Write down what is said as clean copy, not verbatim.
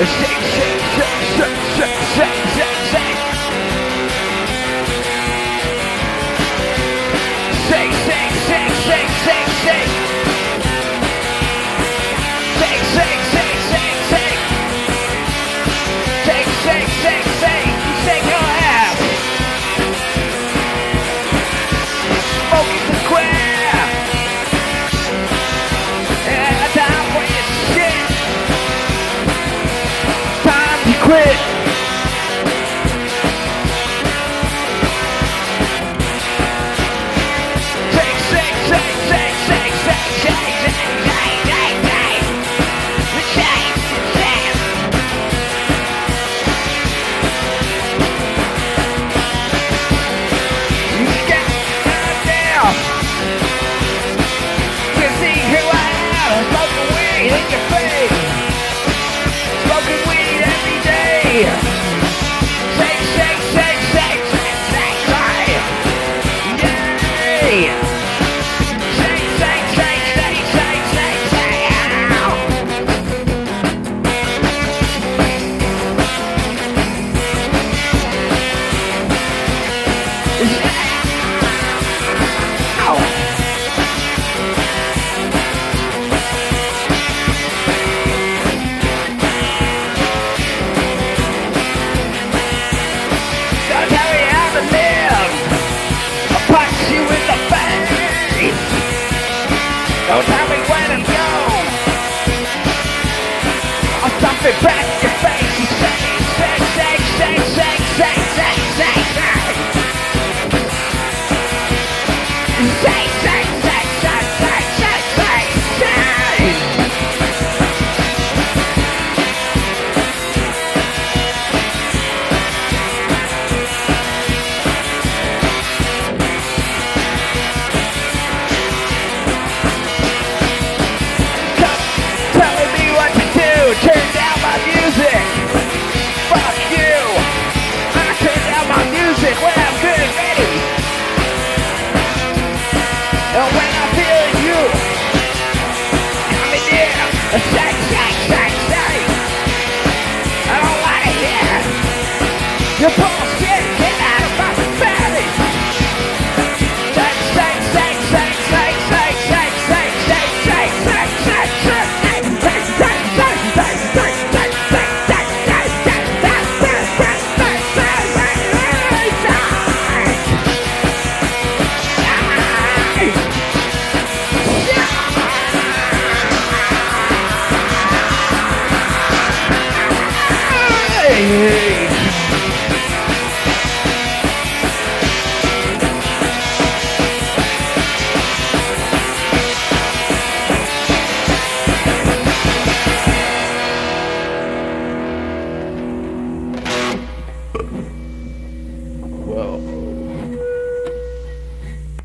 Don't tell me when to go. I'll stop it back in your face. You say, say, say, say, say, say, say, say, say. Say, say, say, say, say, say, say, say. Turn down my music. Fuck you. I turn down my music when I'm good and ready. And when I feel you coming in, shake, shake, shake, shake. I don't wanna hear your bullshit. Get out of my belly. Shake, shake, shake, shake, shake, shake, shake, shake, shake, shake, shake, shake, shake. Hey.